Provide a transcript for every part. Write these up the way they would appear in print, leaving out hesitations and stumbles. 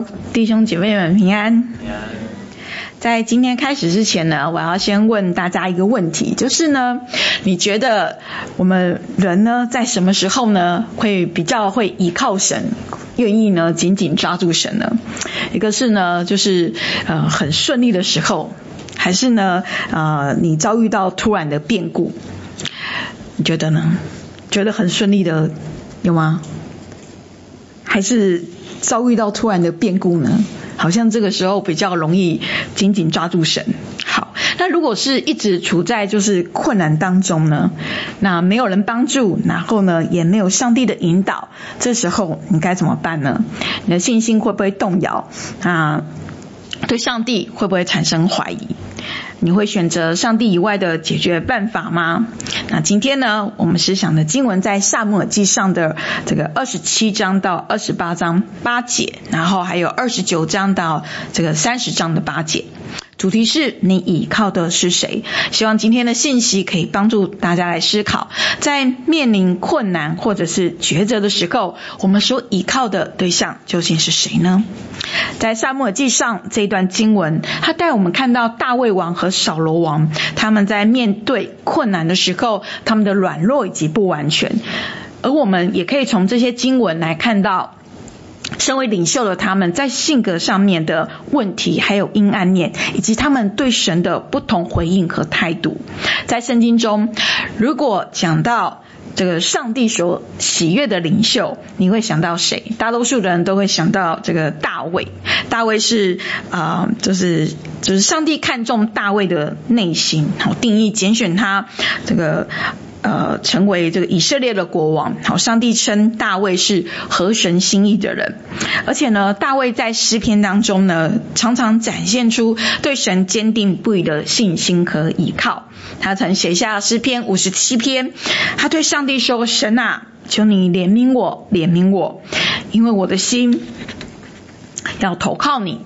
弟兄姐妹们平安。在今天开始之前呢，我要先问大家一个问题，就是呢，你觉得我们人呢，在什么时候呢，会比较会依靠神，愿意呢紧紧抓住神呢？一个是呢，就是很顺利的时候，还是呢你遭遇到突然的变故？你觉得呢？觉得很顺利的有吗？还是遭遇到突然的变故呢？好像这个时候比较容易紧紧抓住神。好，那如果是一直处在就是困难当中呢，那没有人帮助，然后呢也没有上帝的引导，这时候你该怎么办呢？你的信心会不会动摇？对上帝会不会产生怀疑？你会选择上帝以外的解决办法吗？那今天呢，我们思想的经文在撒母耳记上的这个27章到28章8节，然后还有29章到这个30章的8节。主题是你倚靠的是谁？希望今天的信息可以帮助大家来思考，在面临困难或者是抉择的时候，我们所倚靠的对象究竟是谁呢？在撒母耳记上这一段经文，他带我们看到大卫王和扫罗王，他们在面对困难的时候，他们的软弱以及不完全。而我们也可以从这些经文来看到，身为领袖的他们在性格上面的问题，还有阴暗面，以及他们对神的不同回应和态度。在圣经中，如果讲到这个上帝所喜悦的领袖，你会想到谁？大多数人都会想到这个大卫。大卫是就是上帝看重大卫的内心，好定义拣选他这个成为这个以色列的国王。好，上帝称大卫是合神心意的人。而且呢，大卫在诗篇当中呢，常常展现出对神坚定不移的信心和依靠。他曾写下诗篇57篇，他对上帝说：神啊，求你怜悯我，怜悯我，因为我的心要投靠你，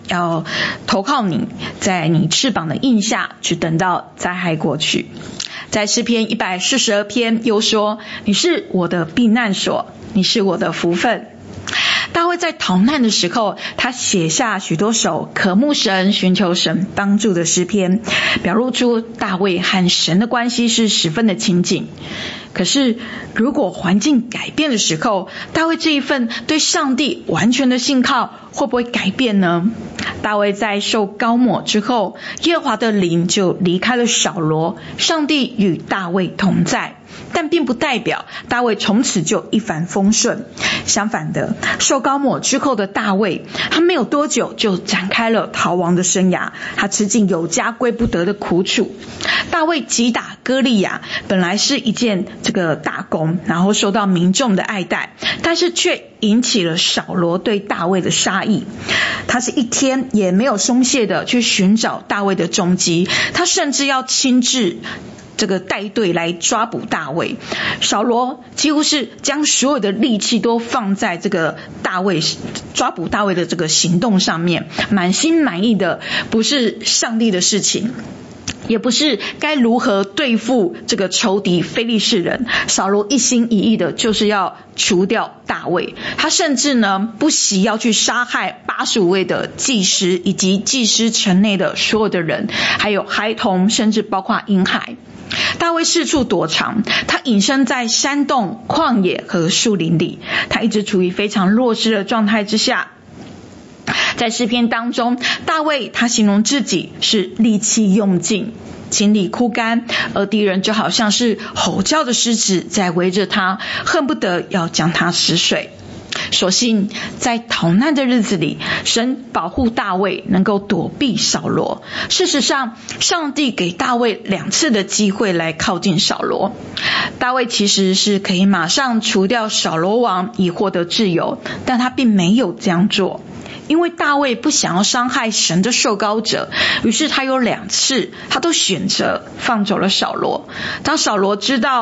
在你翅膀的荫下，去等到灾害过去。在诗篇142篇又说：你是我的避难所，你是我的福分。大卫在逃难的时候，他写下许多首渴慕神、寻求神帮助的诗篇，表露出大卫和神的关系是十分的亲近。可是如果环境改变的时候，大卫这一份对上帝完全的信靠会不会改变呢？大卫在受膏抹之后，耶和华的灵就离开了扫罗，上帝与大卫同在，但并不代表大卫从此就一帆风顺。相反的，受膏抹之后的大卫，他没有多久就展开了逃亡的生涯，他吃尽有家归不得的苦楚。大卫击打歌利亚本来是一件这个大功，然后受到民众的爱戴，但是却引起了扫罗对大卫的杀意。他是一天也没有松懈的去寻找大卫的踪迹，他甚至要亲自这个带队来抓捕大卫。扫罗几乎是将所有的力气都放在这个抓捕大卫的这个行动上面，满心满意的不是上帝的事情，也不是该如何对付这个仇敌非利士人。扫罗一心一意的就是要除掉大卫，他甚至呢不惜要去杀害85位的祭司，以及祭司城内的所有的人，还有孩童，甚至包括婴孩。大卫四处躲藏，他隐身在山洞、旷野和树林里，他一直处于非常弱势的状态之下。在诗篇当中，大卫他形容自己是力气用尽，精力枯干，而敌人就好像是吼叫的狮子在围着他，恨不得要将他撕碎。所幸在逃难的日子里，神保护大卫能够躲避扫罗。事实上，上帝给大卫2次的机会来靠近扫罗。大卫其实是可以马上除掉扫罗王以获得自由，但他并没有这样做。因为大卫不想要伤害神的受膏者，于是他有2次他都选择放走了扫罗。当扫罗知道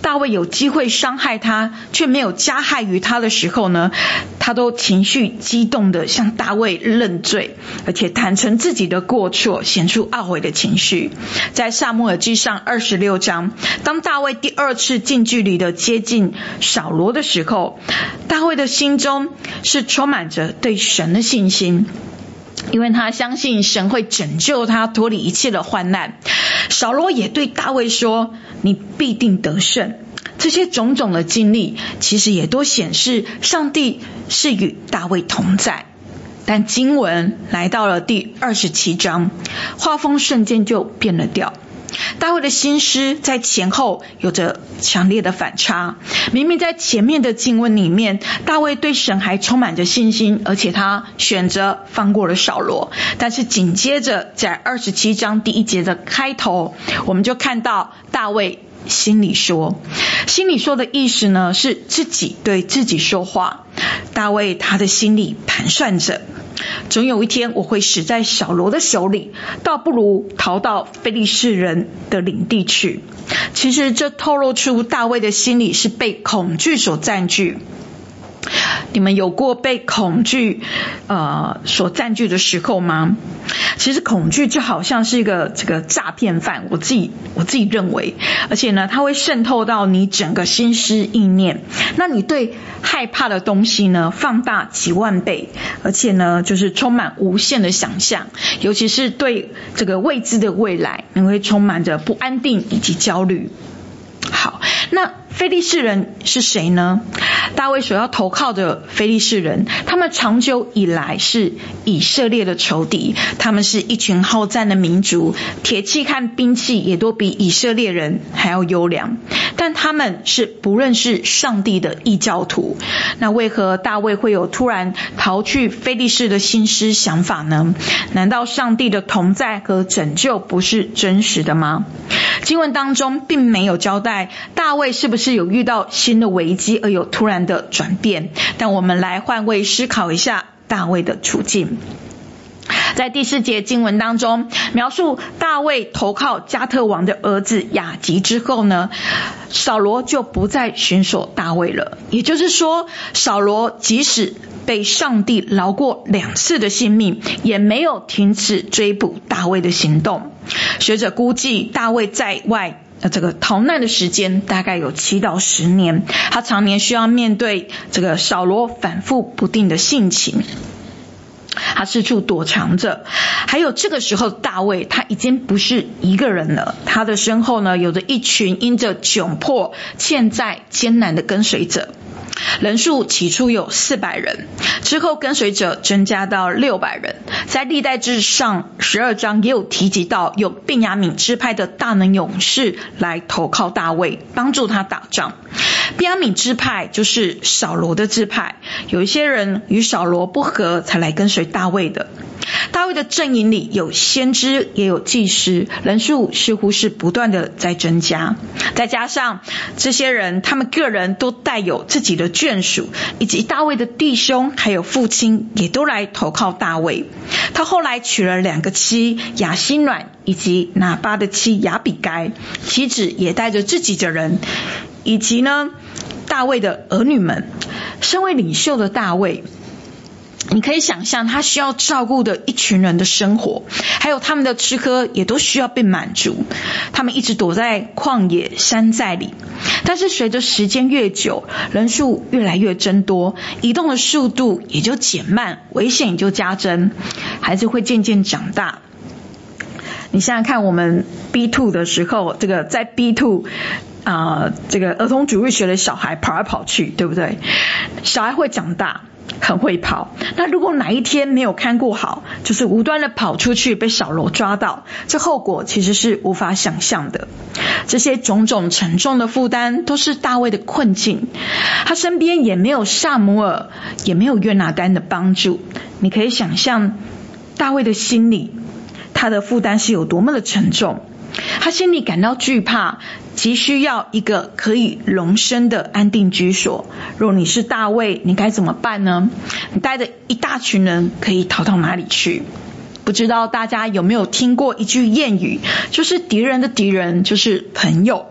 大卫有机会伤害他，却没有加害于他的时候呢，他都情绪激动的向大卫认罪，而且坦诚自己的过错，显出懊悔的情绪。在撒母耳记上26章，当大卫第二次近距离的接近扫罗的时候，大卫的心中是充满着对神的信心，因为他相信神会拯救他脱离一切的患难。扫罗也对大卫说，你必定得胜。这些种种的经历其实也都显示上帝是与大卫同在。但经文来到了第27章，画风瞬间就变了调。大卫的心思在前后有着强烈的反差。明明在前面的经文里面，大卫对神还充满着信心，而且他选择放过了扫罗。但是紧接着在27章第1节的开头，我们就看到大卫心里说的意思呢，是自己对自己说话。大卫他的心里盘算着，总有一天我会死在扫罗的手里，倒不如逃到非利士人的领地去。其实这透露出大卫的心里是被恐惧所占据。你们有过被恐惧所占据的时候吗？其实恐惧就好像是一个诈骗犯，我自己认为，而且呢，它会渗透到你整个心思意念。那你对害怕的东西呢，放大几万倍，而且呢，就是充满无限的想象，尤其是对这个未知的未来，你会充满着不安定以及焦虑。好，那非利士人是谁呢？大卫所要投靠的非利士人，他们长久以来是以色列的仇敌，他们是一群好战的民族，铁器和兵器也都比以色列人还要优良，但他们是不认识上帝的异教徒。那为何大卫会有突然逃去非利士的心思想法呢？难道上帝的同在和拯救不是真实的吗？经文当中并没有交代大卫是不是有遇到新的危机而有突然的转变，但我们来换位思考一下大卫的处境。在第4节经文当中描述大卫投靠加特王的儿子亚吉之后呢，扫罗就不再寻索大卫了。也就是说，扫罗即使被上帝饶过2次的性命，也没有停止追捕大卫的行动。学者估计大卫在外逃难的时间大概有7到10年，他常年需要面对扫罗反复不定的性情，他四处躲藏着。还有这个时候大卫他已经不是一个人了，他的身后呢有着一群因着窘迫欠债艰难的跟随者，人数起初有400人，之后跟随者增加到600人。在历代志上12章也有提及到，有便雅悯支派的大能勇士来投靠大卫，帮助他打仗。便雅悯支派就是扫罗的支派，有一些人与扫罗不和才来跟随大卫的。大卫的阵营里有先知也有祭司，人数似乎是不断的在增加。再加上这些人他们个人都带有自己的眷属，以及大卫的弟兄还有父亲也都来投靠大卫。他后来娶了2个妻，亚希暖以及拿巴的妻亚比该，妻子也带着自己的人，以及呢大卫的儿女们。身为领袖的大卫，你可以想象他需要照顾的一群人的生活，还有他们的吃喝也都需要被满足。他们一直躲在旷野山寨里，但是随着时间越久，人数越来越增多，移动的速度也就减慢，危险也就加增，孩子会渐渐长大。你想想看，我们 B2 的时候，在 B2儿童主日学的小孩跑来跑去，对不对？小孩会长大，很会跑。那如果哪一天没有看顾好，就是无端的跑出去被扫罗抓到，这后果其实是无法想象的。这些种种沉重的负担都是大卫的困境，他身边也没有撒母耳，也没有约拿单的帮助。你可以想象大卫的心里，他的负担是有多么的沉重。他心里感到惧怕，急需要一个可以容身的安定居所。若你是大卫，你该怎么办呢？你带着一大群人可以逃到哪里去？不知道大家有没有听过一句谚语，就是敌人的敌人就是朋友。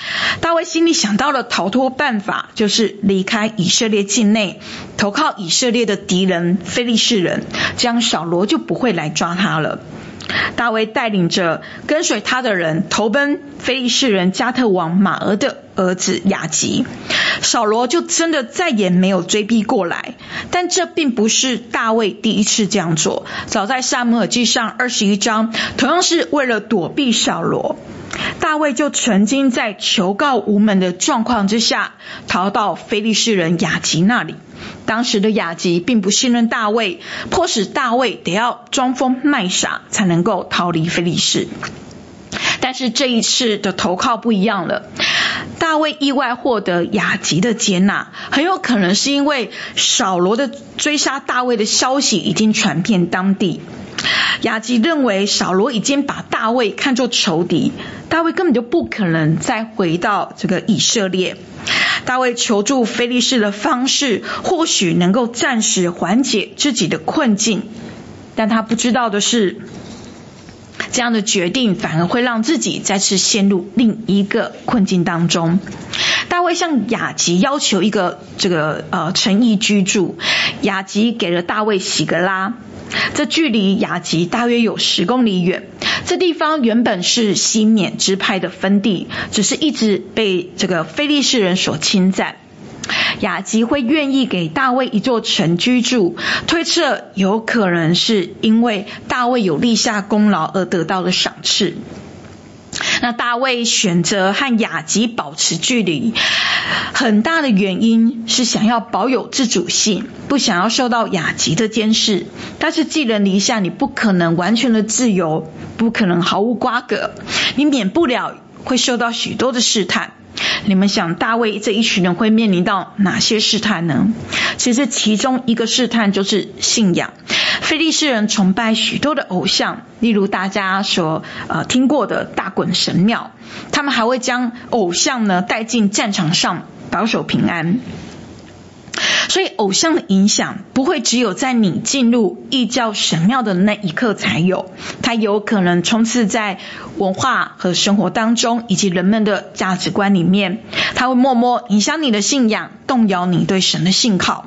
大卫心里想到了逃脱办法，就是离开以色列境内，投靠以色列的敌人非利士人，这样扫罗就不会来抓他了。大卫带领着跟随他的人投奔非利士人加特王马俄的儿子亚吉，扫罗就真的再也没有追逼过来。但这并不是大卫第一次这样做，早在撒母耳记上21章，同样是为了躲避扫罗，大卫就曾经在求告无门的状况之下逃到非利士人亚吉那里。当时的亚吉并不信任大卫，迫使大卫得要装疯卖傻才能够逃离非利士。但是这一次的投靠不一样了，大卫意外获得亚吉的接纳，很有可能是因为扫罗的追杀大卫的消息已经传遍当地。亚吉认为扫罗已经把大卫看作仇敌，大卫根本就不可能再回到这个以色列。大卫求助非利士的方式或许能够暂时缓解自己的困境，但他不知道的是，这样的决定反而会让自己再次陷入另一个困境当中。大卫向亚吉要求一个城邑居住，亚吉给了大卫喜格拉，这距离亚吉大约有10公里远。这地方原本是西缅支派的分地，只是一直被这个非利士人所侵占。亚吉会愿意给大卫一座城居住，推测有可能是因为大卫有立下功劳而得到的赏赐。那大卫选择和亚吉保持距离，很大的原因是想要保有自主性，不想要受到亚吉的监视。但是寄人篱下，你不可能完全的自由，不可能毫无瓜葛，你免不了会受到许多的试探。你们想大卫这一群人会面临到哪些试探呢？其实其中一个试探就是信仰。非利士人崇拜许多的偶像，例如大家所听过的大滚神庙，他们还会将偶像呢带进战场上保守平安。所以偶像的影响不会只有在你进入异教神庙的那一刻才有，它有可能充斥在文化和生活当中，以及人们的价值观里面，它会默默影响你的信仰，动摇你对神的信靠。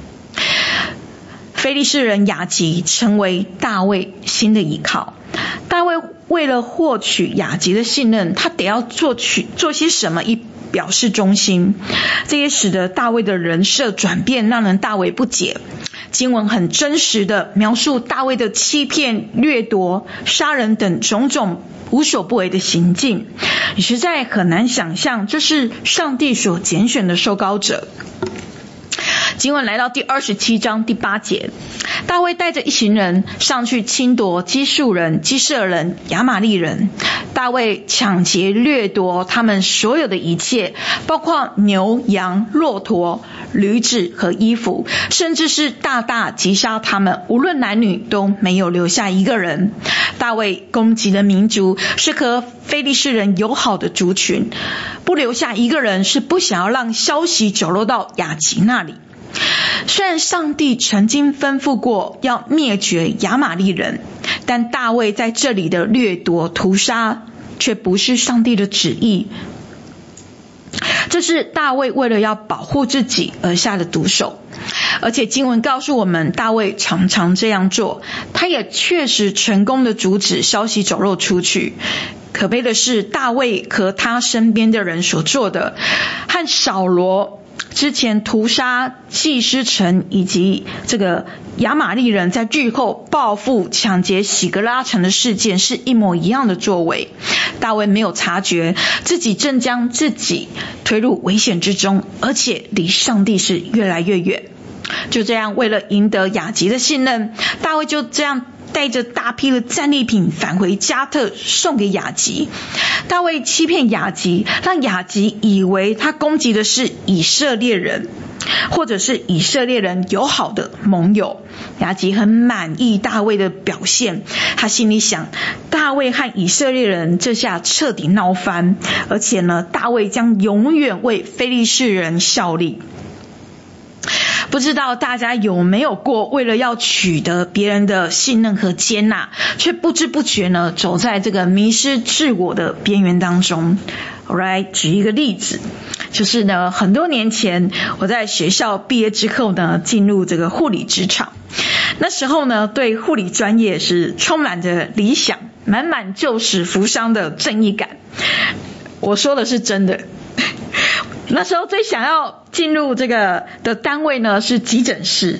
非利士人亚吉成为大卫新的依靠。大卫为了获取亚吉的信任，他得要做些什么以表示忠心，这也使得大卫的人设转变，让人大为不解。经文很真实的描述大卫的欺骗、掠夺、杀人等种种无所不为的行径，你实在很难想象这是上帝所拣选的受膏者。经文来到第27章第8节，大卫带着一行人上去侵夺基述人、基色人、亚玛利人。大卫抢劫掠夺他们所有的一切，包括牛羊、骆驼、驴子和衣服，甚至是大大击杀他们，无论男女都没有留下一个人。大卫攻击的民族是和非利士人友好的族群，不留下一个人是不想要让消息走漏到亚吉那里。虽然上帝曾经吩咐过要灭绝亚玛利人，但大卫在这里的掠夺屠杀却不是上帝的旨意，这是大卫为了要保护自己而下的毒手。而且经文告诉我们，大卫常常这样做，他也确实成功的阻止消息走漏出去。可悲的是，大卫和他身边的人所做的，和扫罗之前屠杀祭司城以及这个亚玛利人在日后报复抢劫喜格拉城的事件是一模一样的作为。大卫没有察觉自己正将自己推入危险之中，而且离上帝是越来越远。就这样，为了赢得亚吉的信任，大卫就这样带着大批的战利品返回加特送给亚吉。大卫欺骗亚吉，让亚吉以为他攻击的是以色列人，或者是以色列人友好的盟友。亚吉很满意大卫的表现，他心里想，大卫和以色列人这下彻底闹翻，而且呢，大卫将永远为非利士人效力。 不知道大家有没有过为了要取得别人的信任和接纳，却不知不觉呢走在这个迷失自我的边缘当中。我来举一个例子，就是呢很多年前我在学校毕业之后呢进入这个护理职场，那时候呢对护理专业是充满着理想，满满救死扶伤的正义感。我说的是真的。那时候最想要进入这个的单位呢是急诊室，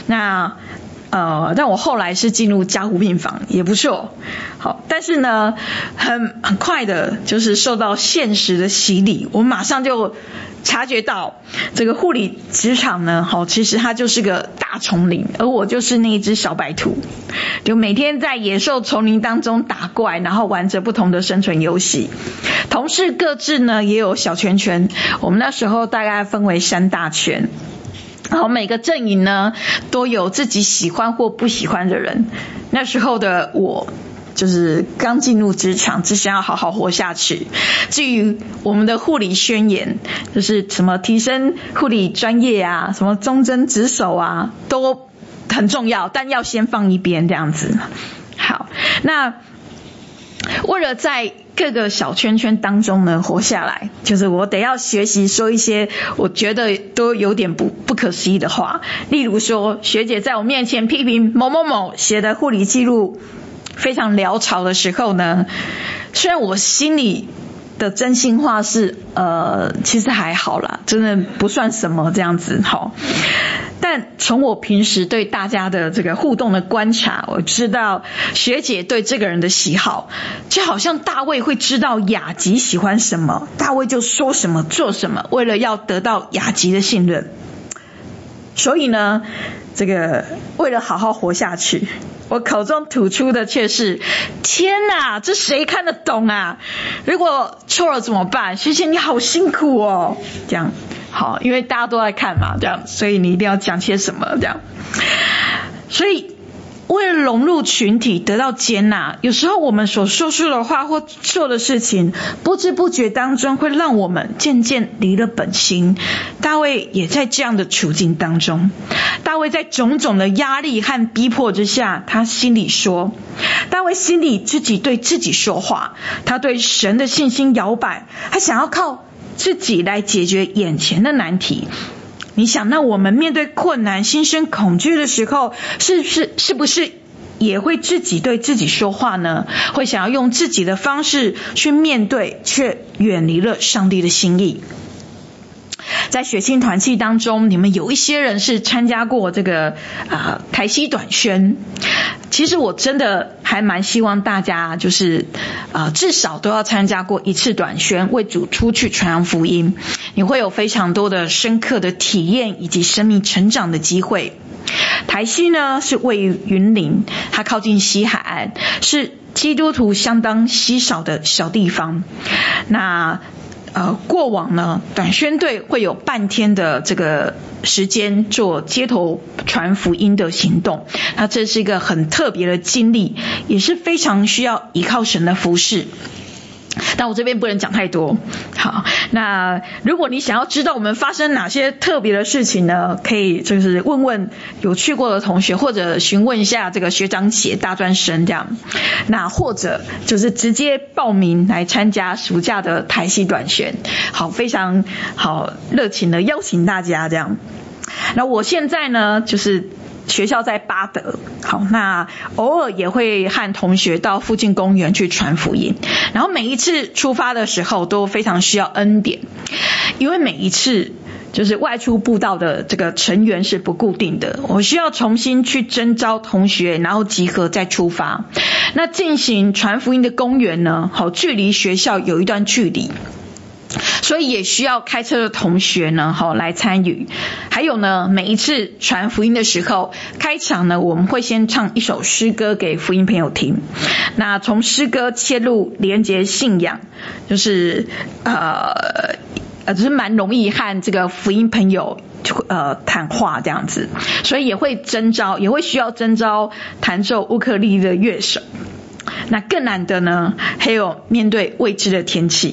但我后来是进入加护病房，也不错。好，但是呢很快的就是受到现实的洗礼，我马上就察觉到这个护理职场呢其实它就是个大丛林，而我就是那一只小白兔，就每天在野兽丛林当中打怪，然后玩着不同的生存游戏。同事各自呢也有小圈圈，我们那时候大概分为3大圈，然后每个阵营呢都有自己喜欢或不喜欢的人。那时候的我就是刚进入职场，只想要好好活下去。至于我们的护理宣言，就是什么提升护理专业啊，什么忠贞职守啊，都很重要，但要先放一边这样子。好，那为了在各个小圈圈当中呢活下来，就是我得要学习说一些我觉得都有点不可思议的话。例如说，学姐在我面前批评某某某写的护理记录非常潦草的时候呢，虽然我心里的真心话是其实还好啦，真的不算什么这样子。好，但从我平时对大家的这个互动的观察，我知道学姐对这个人的喜好，就好像大卫会知道雅吉喜欢什么，大卫就说什么做什么，为了要得到雅吉的信任。所以呢，这个为了好好活下去，我口中吐出的却是：天哪，这谁看得懂啊？如果错了怎么办？学姐你好辛苦哦。这样好，因为大家都在看嘛，这样，所以你一定要讲些什么这样。所以为了融入群体得到接纳，有时候我们所说出的话或做的事情，不知不觉当中会让我们渐渐离了本心。大卫也在这样的处境当中，大卫在种种的压力和逼迫之下，他心里说，大卫心里自己对自己说话，他对神的信心摇摆，他想要靠自己来解决眼前的难题。你想，那我们面对困难心生恐惧的时候，是不是也会自己对自己说话呢？会想要用自己的方式去面对，却远离了上帝的心意。在学青团契当中，你们有一些人是参加过这个台西短宣。其实我真的还蛮希望大家就是至少都要参加过一次短宣，为主出去传扬福音，你会有非常多的深刻的体验以及生命成长的机会。台西呢是位于云林，它靠近西海岸，是基督徒相当稀少的小地方。那过往呢，短宣队会有半天的这个时间做街头传福音的行动，那这是一个很特别的经历，也是非常需要依靠神的服事。但我这边不能讲太多。好，那如果你想要知道我们发生哪些特别的事情呢，可以就是问问有去过的同学，或者询问一下这个学长姐大专生这样。那或者就是直接报名来参加暑假的台西短宣。好，非常好，热情的邀请大家这样。那我现在呢就是学校在巴德，好，那偶尔也会和同学到附近公园去传福音，然后每一次出发的时候都非常需要恩典，因为每一次就是外出布道的这个成员是不固定的，我需要重新去征召同学，然后集合再出发。那进行传福音的公园呢，好，距离学校有一段距离，所以也需要开车的同学呢来参与。还有呢，每一次传福音的时候，开场呢我们会先唱一首诗歌给福音朋友听，那从诗歌切入连结信仰，就是就是蛮容易和这个福音朋友谈话这样子，所以也会需要征召弹奏乌克丽丽的乐手。那更难的呢，还有面对未知的天气。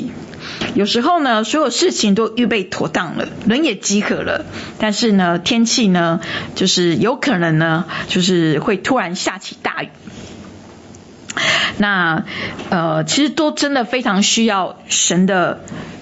有时候呢，所有事情都预备妥当了，人也集合了，但是呢，天气呢，就是有可能呢，就是会突然下起大雨。那其实都真的非常需要神的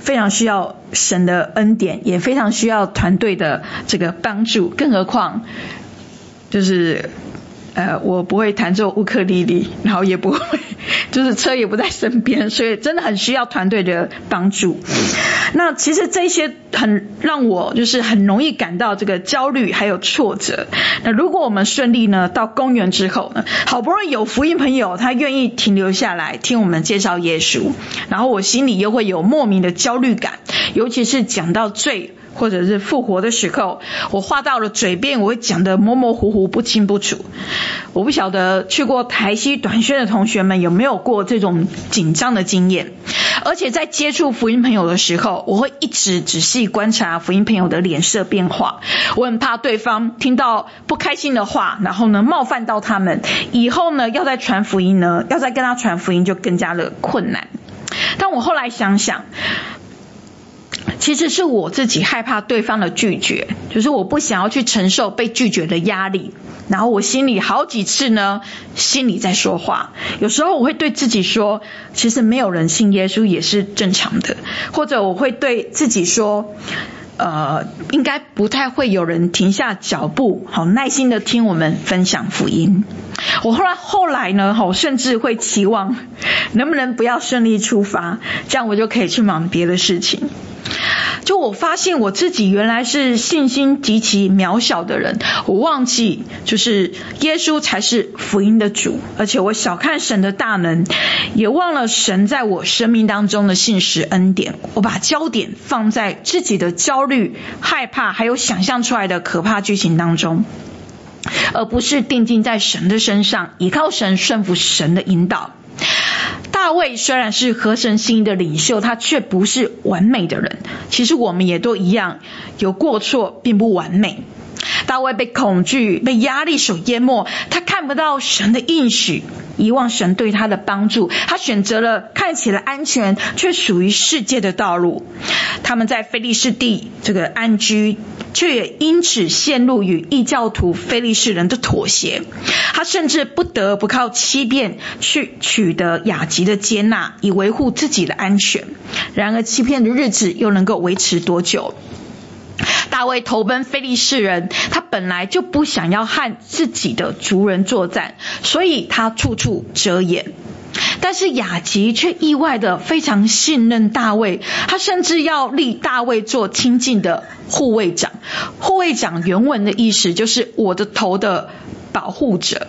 恩典，也非常需要团队的这个帮助，更何况就是我不会弹奏乌克丽丽，然后也不会就是车也不在身边，所以真的很需要团队的帮助。那其实这些很让我就是很容易感到这个焦虑还有挫折。那如果我们顺利呢到公园之后呢，好不容易有福音朋友他愿意停留下来听我们介绍耶稣，然后我心里又会有莫名的焦虑感，尤其是讲到罪或者是复活的时候，我话到了嘴边，我会讲得模模糊糊不清不楚。我不晓得去过台西短宣的同学们有没有过这种紧张的经验。而且在接触福音朋友的时候，我会一直仔细观察福音朋友的脸色变化，我很怕对方听到不开心的话，然后呢冒犯到他们，以后呢要再跟他传福音就更加的困难。但我后来想想，其实是我自己害怕对方的拒绝，就是我不想要去承受被拒绝的压力，然后我心里好几次呢心里在说话，有时候我会对自己说其实没有人信耶稣也是正常的，或者我会对自己说应该不太会有人停下脚步好耐心的听我们分享福音。我后来呢甚至会期望能不能不要顺利出发，这样我就可以去忙别的事情。就我发现我自己原来是信心极其渺小的人，我忘记就是耶稣才是福音的主，而且我小看神的大能，也忘了神在我生命当中的信实恩典。我把焦点放在自己的焦虑、害怕还有想象出来的可怕剧情当中，而不是定睛在神的身上，依靠神，顺服神的引导。大卫虽然是合神心意的领袖，他却不是完美的人。其实我们也都一样，有过错，并不完美。大卫被恐惧、被压力所淹没，他看不到神的应许，遗忘神对他的帮助，他选择了看起来安全却属于世界的道路。他们在非利士地这个安居，却也因此陷入与异教徒非利士人的妥协。他甚至不得不靠欺骗去取得雅吉的接纳，以维护自己的安全。然而欺骗的日子又能够维持多久？大卫投奔非利士人，他本来就不想要和自己的族人作战，所以他处处遮掩。但是雅吉却意外的非常信任大卫，他甚至要立大卫做亲近的护卫长。护卫长原文的意思就是我的头的保护者，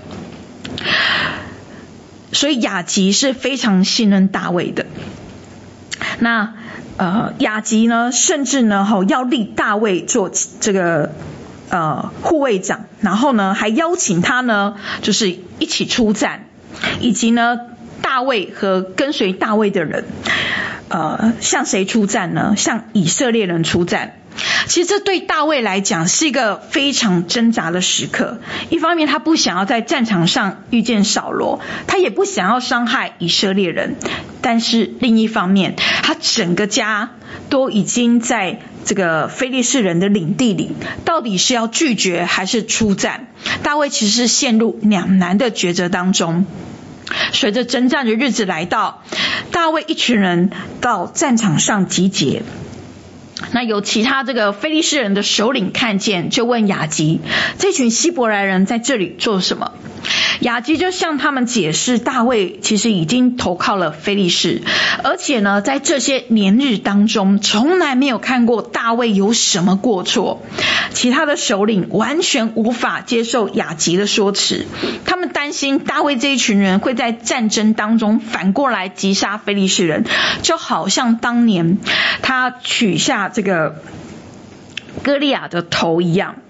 所以雅吉是非常信任大卫的。那雅吉呢，甚至呢要立大卫做这个护卫长，然后呢还邀请他呢就是一起出战，以及呢大卫和跟随大卫的人向谁出战呢？向以色列人出战。其实这对大卫来讲是一个非常挣扎的时刻，一方面他不想要在战场上遇见扫罗，他也不想要伤害以色列人，但是另一方面他整个家都已经在这个非利士人的领地里，到底是要拒绝还是出战？大卫其实是陷入两难的抉择当中。随着征战的日子来到，大卫一群人到战场上集结，那有其他这个非利士人的首领看见，就问雅吉，这群希伯来人在这里做什么？雅吉就向他们解释，大卫其实已经投靠了非利士，而且呢在这些年日当中从来没有看过大卫有什么过错。其他的首领完全无法接受雅吉的说辞，他们担心大卫这一群人会在战争当中反过来击杀非利士人，就好像当年他取下这个歌利亚的头一样。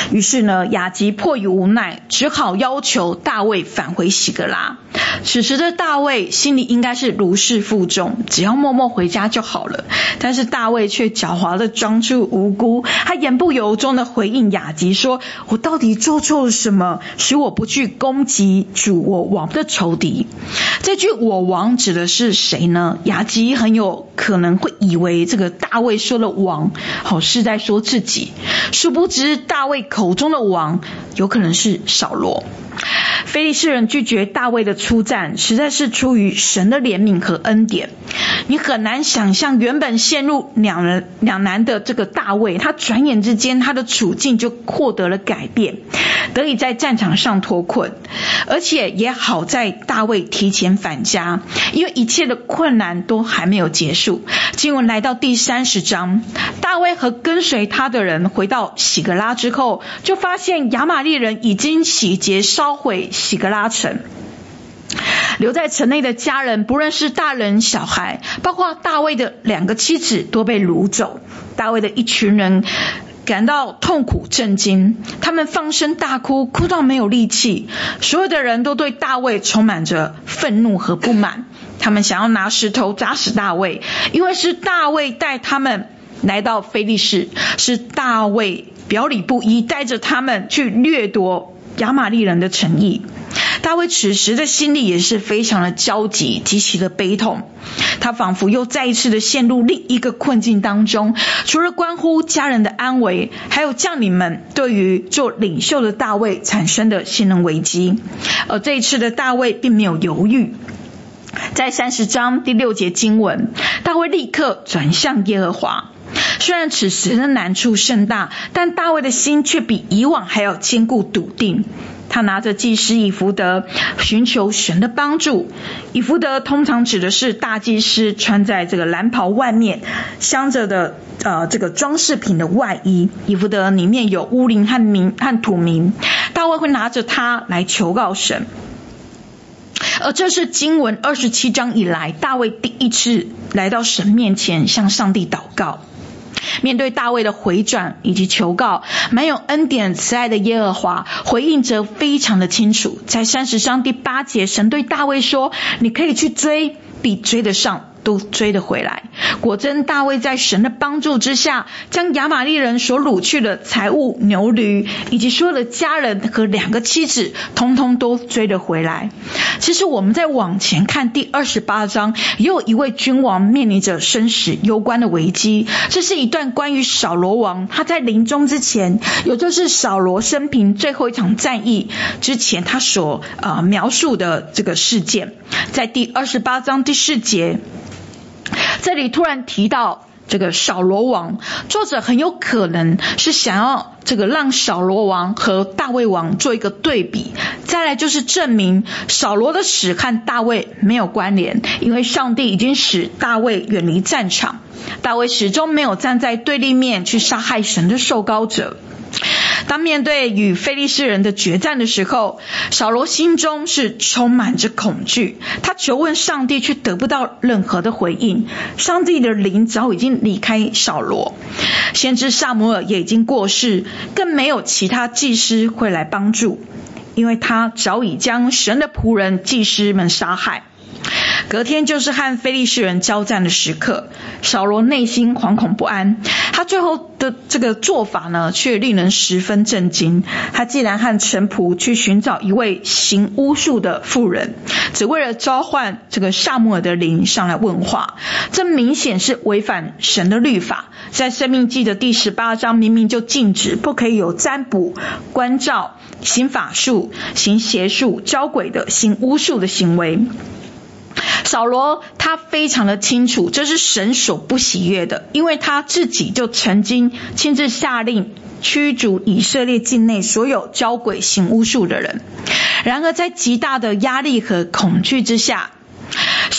于是呢，雅吉迫于无奈，只好要求大卫返回喜革拉。此时的大卫心里应该是如释负重，只要默默回家就好了。但是大卫却狡猾的装出无辜，他言不由衷的回应雅吉说：我到底做错了什么，使我不去攻击主我王的仇敌？这句我王指的是谁呢？雅吉很有可能会以为这个大卫说的王是在说自己，殊不知大卫口中的王有可能是扫罗。非利士人拒绝大卫的出战，实在是出于神的怜悯和恩典。你很难想象原本陷入两难的这个大卫，他转眼之间他的处境就获得了改变，得以在战场上脱困。而且也好在大卫提前返家，因为一切的困难都还没有结束。经文来到第30章，大卫和跟随他的人回到喜革拉之后，就发现亚玛力人已经洗劫烧毁喜革拉城。留在城内的家人，不论是大人小孩，包括大卫的2个妻子，都被掳走。大卫的一群人感到痛苦震惊，他们放声大哭，哭到没有力气。所有的人都对大卫充满着愤怒和不满，他们想要拿石头砸死大卫，因为是大卫带他们来到非利士，是大卫表里不一，带着他们去掠夺亚玛力人的城邑。大卫此时的心里也是非常的焦急，极其的悲痛，他仿佛又再一次的陷入另一个困境当中，除了关乎家人的安危，还有将领们对于做领袖的大卫产生的信任危机。而这一次的大卫并没有犹豫，在30章第6节经文，大卫立刻转向耶和华。虽然此时的难处甚大，但大卫的心却比以往还要坚固笃定。他拿着祭司以弗得，寻求神的帮助。以弗得通常指的是大祭司穿在这个蓝袍外面镶着的这个装饰品的外衣。以弗得里面有乌灵和土名，大卫会拿着它来求告神。而这是经文27章以来大卫第一次来到神面前向上帝祷告。面对大卫的回转以及求告，满有恩典慈爱的耶和华回应则非常的清楚。在30章第8节，神对大卫说：你可以去追，必追得上，都追得回来。果真大卫在神的帮助之下，将亚玛力人所掳去的财物、牛驴以及所有的家人和2个妻子通通都追得回来。其实我们再往前看第28章，也有一位君王面临着生死攸关的危机。这是一段关于扫罗王他在临终之前，也就是扫罗生平最后一场战役之前他所描述的这个事件。在第28章第4节，这里突然提到这个扫罗王，作者很有可能是想要这个让扫罗王和大卫王做一个对比，再来就是证明扫罗的死和大卫没有关联，因为上帝已经使大卫远离战场，大卫始终没有站在对立面去杀害神的受膏者。当面对与非利士人的决战的时候，扫罗心中是充满着恐惧，他求问上帝却得不到任何的回应。上帝的灵早已经离开扫罗，先知撒母耳也已经过世，更没有其他祭司会来帮助，因为他早已将神的仆人祭司们杀害。隔天就是和非利士人交战的时刻，扫罗内心惶恐不安，他最后的这个做法呢，却令人十分震惊。他竟然和臣仆去寻找一位行巫术的妇人，只为了召唤这个撒母耳的灵上来问话。这明显是违反神的律法，在申命记的第18章明明就禁止不可以有占卜、观照、行法术、行邪术、招鬼的、行巫术的行为。扫罗他非常的清楚，这是神所不喜悦的，因为他自己就曾经亲自下令驱逐以色列境内所有招鬼行巫术的人。然而在极大的压力和恐惧之下，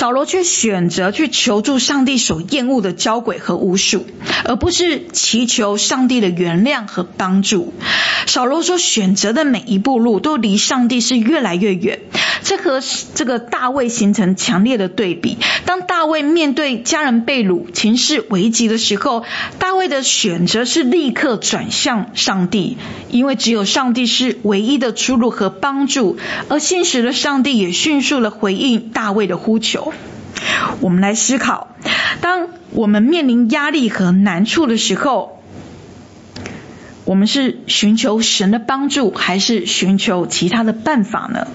扫罗却选择去求助上帝所厌恶的交鬼和巫术，而不是祈求上帝的原谅和帮助。扫罗所选择的每一步路都离上帝是越来越远，这和这个大卫形成强烈的对比。当大卫面对家人被掳、情势危急的时候，大卫的选择是立刻转向上帝，因为只有上帝是唯一的出路和帮助，而现实的上帝也迅速的回应大卫的呼求。我们来思考，当我们面临压力和难处的时候，我们是寻求神的帮助，还是寻求其他的办法呢？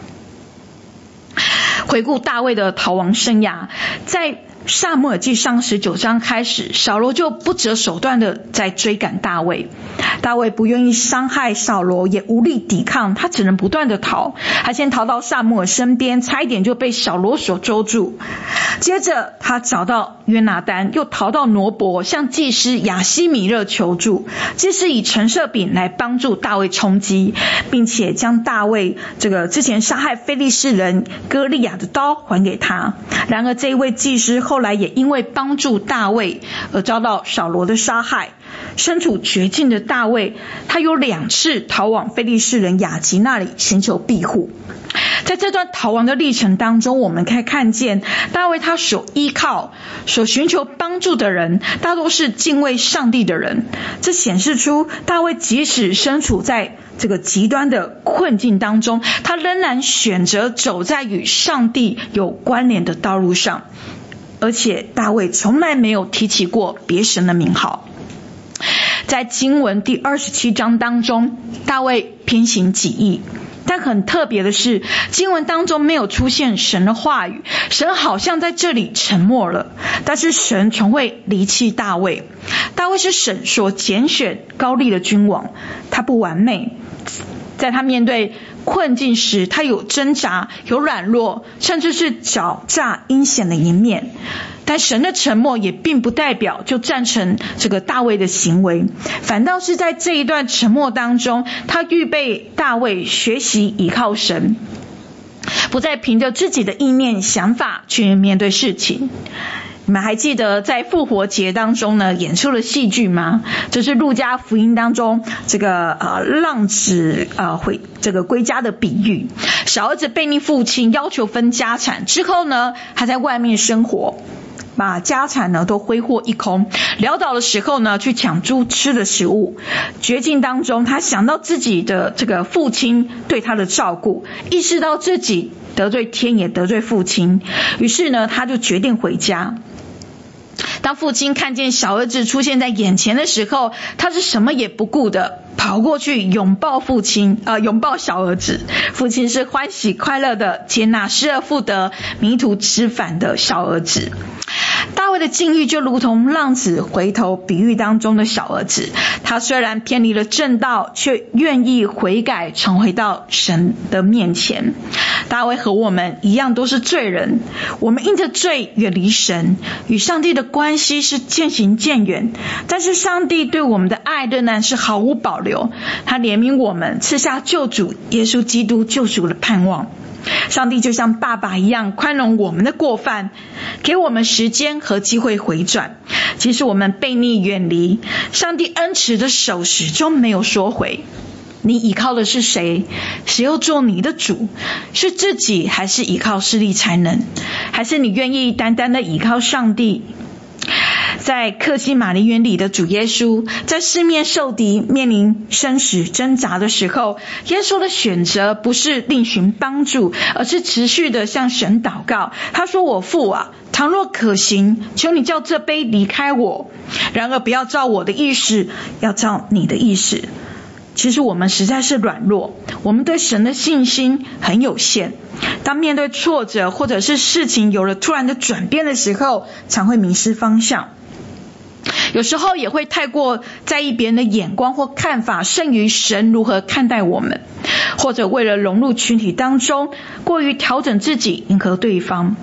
回顾大卫的逃亡生涯，在撒母耳记上19章开始，扫罗就不择手段的在追赶大卫。大卫不愿意伤害扫罗，也无力抵抗，他只能不断的逃。他先逃到撒母耳身边，差一点就被扫罗所捉住。接着他找到约拿单，又逃到挪伯，向祭司亚希米勒求助。祭司以陈设饼来帮助大卫冲击，并且将大卫之前杀害非利士人歌利亚的刀还给他。然而这一位祭司后来也因为帮助大卫而遭到扫罗的杀害。身处绝境的大卫，他有2次逃往非利士人雅吉那里寻求庇护。在这段逃亡的历程当中，我们可以看见大卫他所依靠、所寻求帮助的人，大多是敬畏上帝的人。这显示出大卫即使身处在这个极端的困境当中，他仍然选择走在与上帝有关联的道路上，而且大卫从来没有提起过别神的名号。在经文第27章当中，大卫偏行己意，但很特别的是，经文当中没有出现神的话语，神好像在这里沉默了。但是神从未离弃大卫，大卫是神所拣选高立的君王，他不完美，在他面对困境时，他有挣扎，有软弱，甚至是狡诈阴险的一面。但神的沉默也并不代表就赞成这个大卫的行为，反倒是在这一段沉默当中，他预备大卫学习依靠神，不再凭着自己的意念想法去面对事情。你们还记得在复活节当中呢演出了戏剧吗？这是路加福音当中浪子归家的比喻。小儿子背逆父亲，要求分家产之后呢，他在外面生活，把家产呢都挥霍一空，潦倒的时候呢去抢猪吃的食物。绝境当中，他想到自己的这个父亲对他的照顾，意识到自己得罪天也得罪父亲，于是呢他就决定回家。当父亲看见小儿子出现在眼前的时候，他是什么也不顾的跑过去拥抱小儿子。父亲是欢喜快乐的接纳失而复得、迷途知返的小儿子。大卫的境遇就如同浪子回头比喻当中的小儿子，他虽然偏离了正道，却愿意悔改，重回到神的面前。大卫和我们一样都是罪人，我们因着罪远离神，与上帝的关系是渐行渐远，但是上帝对我们的爱仍然是毫无保留，他怜悯我们，赐下救主耶稣基督救赎的盼望。上帝就像爸爸一样宽容我们的过犯，给我们时间和机会回转。即使我们悖逆远离，上帝恩慈的手始终没有收回。你依靠的是谁？谁又做你的主？是自己，还是依靠势力才能？还是你愿意单单的依靠上帝？在客西马尼园里的主耶稣，在四面受敌、面临生死挣扎的时候，耶稣的选择不是另寻帮助，而是持续的向神祷告。他说：我父啊，倘若可行，求你叫这杯离开我，然而不要照我的意思，要照你的意思。其实我们实在是软弱，我们对神的信心很有限。当面对挫折，或者是事情有了突然的转变的时候，常会迷失方向。有时候也会太过在意别人的眼光或看法，胜于神如何看待我们，或者为了融入群体当中，过于调整自己迎合对方。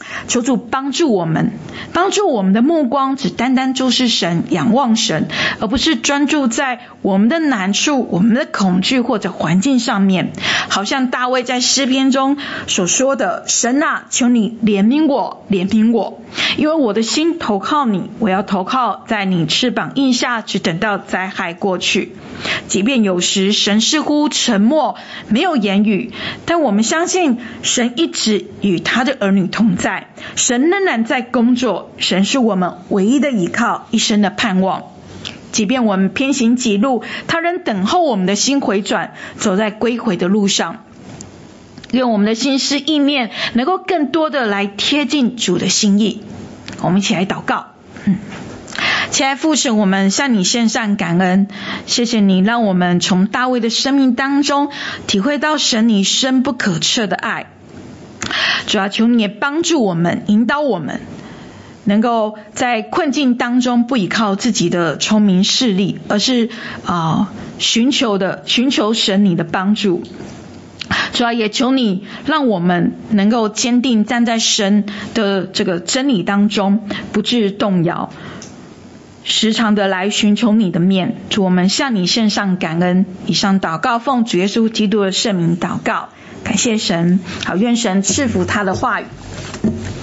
求主帮助我们的目光只单单注视神，仰望神，而不是专注在我们的难处、我们的恐惧或者环境上面。好像大卫在诗篇中所说的，神啊，求你怜悯我，怜悯我，因为我的心投靠你，我要投靠在你翅膀荫下，只等到灾害过去。即便有时神似乎沉默，没有言语，但我们相信神一直与他的儿女同在，神仍然在工作，神是我们唯一的依靠，一生的盼望。即便我们偏行己路，他仍等候我们的心回转，走在归回的路上。愿我们的心思意念能够更多的来贴近主的心意。我们一起来祷告。亲爱父神，我们向你献上感恩，谢谢你让我们从大卫的生命当中体会到神你深不可测的爱。主要求你也帮助我们，引导我们，能够在困境当中不依靠自己的聪明势力，而是寻求神你的帮助。主要也求你让我们能够坚定站在神的这个真理当中，不致动摇，时常的来寻求你的面。主，我们向你献上感恩。以上祷告奉主耶稣基督的圣名祷告，感谢神。好，愿神赐福他的话语。